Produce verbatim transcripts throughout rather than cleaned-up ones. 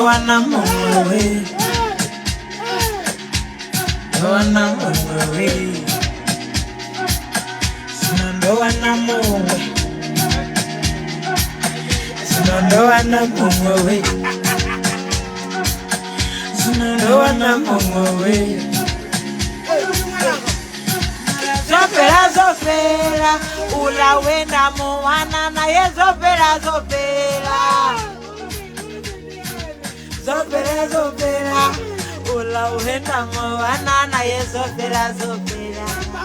wana mumwe, ndo wana mumwe, sino ndo wana mumwe, sino ndo wana mumwe, sino ndo wana mumwe. Zopera zopera, ula wenda muwana na ye zopera zopera. Zopera zopera, ula wenda muwana na ye zopera zopera.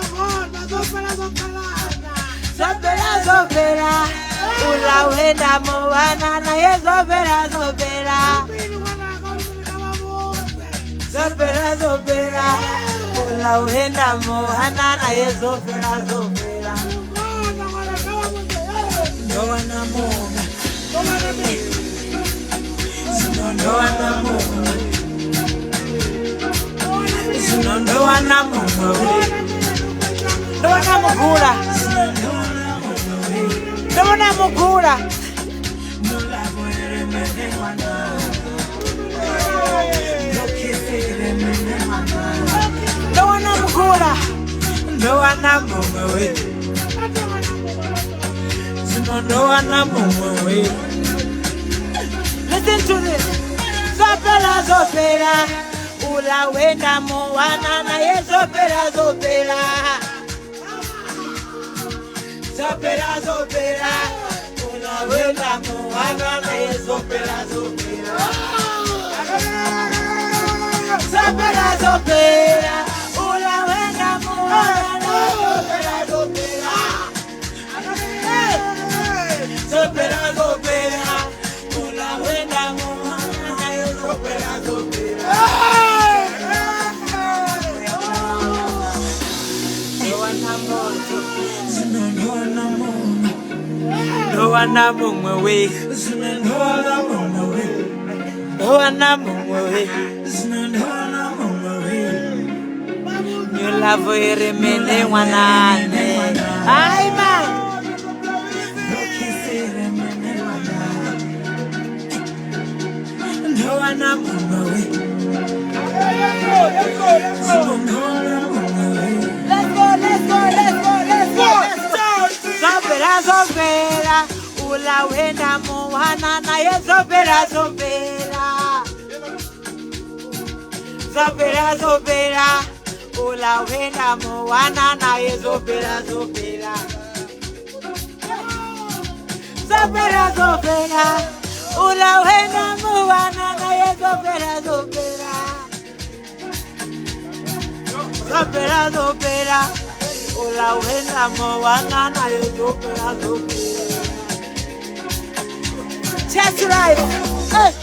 Zopera zopera, ula wenda muwana na ye zopera zopera. Zopera zopera, ula wenda muwana na ye zopera zopera. Ndo wana mumwe, sino ndo wana mumwe, sino ndo wana mumwe, ndo wana mugula, ndo wana mugula. Ndo wana mugula, ndo wana mumwe, sino ndo wana mumwe. Listen to this. Zopera zopera, ula wenda muwana na ye zopera zopera. Zopera zopera, ula wenda muwana na ye zopera zopera. Zopera zopera, ula wenda muwana na ye zopera zopera. Zopera zopera, ula wenda muwana na ye zopera zopera. Ndo wana moto, sino ndo wana mumwe, ndo wana mumwe we, sino ndo wana mumwe we, ndo wana mumwe we, sino ndo wana mumwe we. Nyola voere mene wanane, ay man. Ndo wana mumwe we, sino ndo wana mumwe we. Let's go, let's go, let's go, let's go, let's go. Zopera zopera, ula wenda muwana na ye zopera zopera. Zopera zopera, ula wenda muwana na ye zopera zopera. Zopera zopera, ula wenda muwana na ye zopera zopera. Zopera zopera, ula wenda muwana na ye zopera zopera. Chest right. Hey.